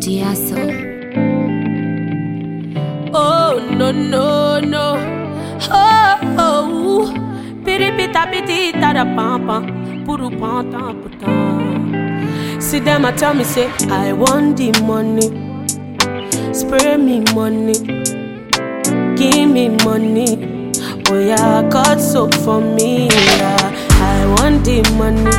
Giasso. Oh, no, no, no. Oh, oh. Piri pita piti tada pampa. Puru panta puta. See them a tell me say, I want the money. Spray me money. Give me money. Oh yeah, God soap for me. Yeah. I want the money.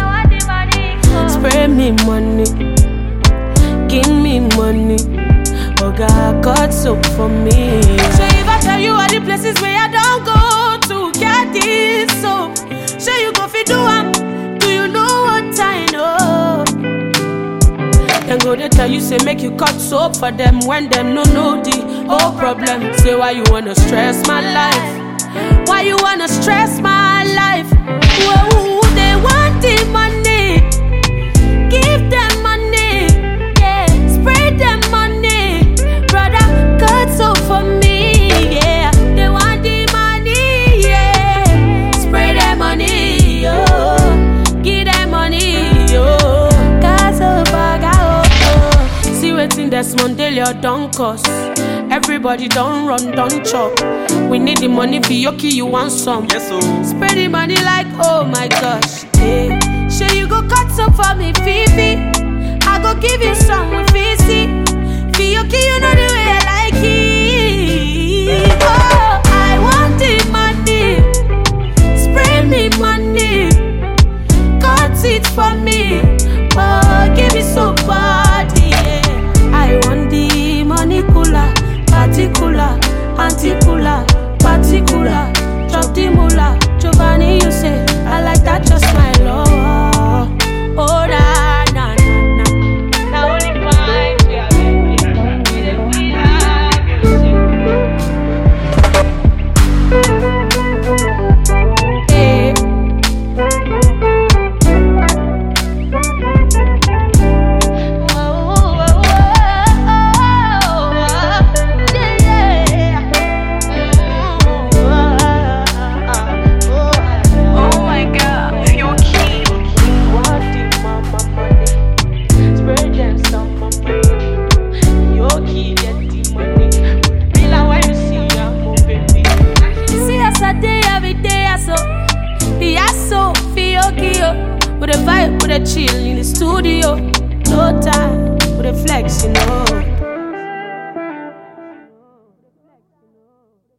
Spray me money. Give me money. Oh God soap for me. So if I tell you all the places where I don't go to get this soap, so you go fi do am. Do you know what I know? Then go they tell you say make you cut soap for them when them no know the whole problem. Say why you wanna stress my life? Why you wanna stress my life? Whoa, they want the money. Give them money, yeah. Spray them money, brother. Cut soap for me, yeah. They want the money, yeah. Spray them money, yo. Give them money, yo. Cut soap, oh. See wetin Desmond Delia don't cost. Everybody don't run, don't chop. We need the money for Yoki, you want some? Yes, so. Spread the money like, oh my gosh, yeah. Sure you go cut some for me, Fifi. I go give you some with Fifi. For Yoki, you know the way I like it. Oh, I want the money. Spray me money. Cut it for me. Oh, give me so body, yeah. I want the money cooler. Particular, anti-cooler, particular, drop the moolah. Giovanni, you say, I like that, just my love. Oh, na, na, na, na. Now only find we are with a vibe, with a chill in the studio. No time, with a flex, you know.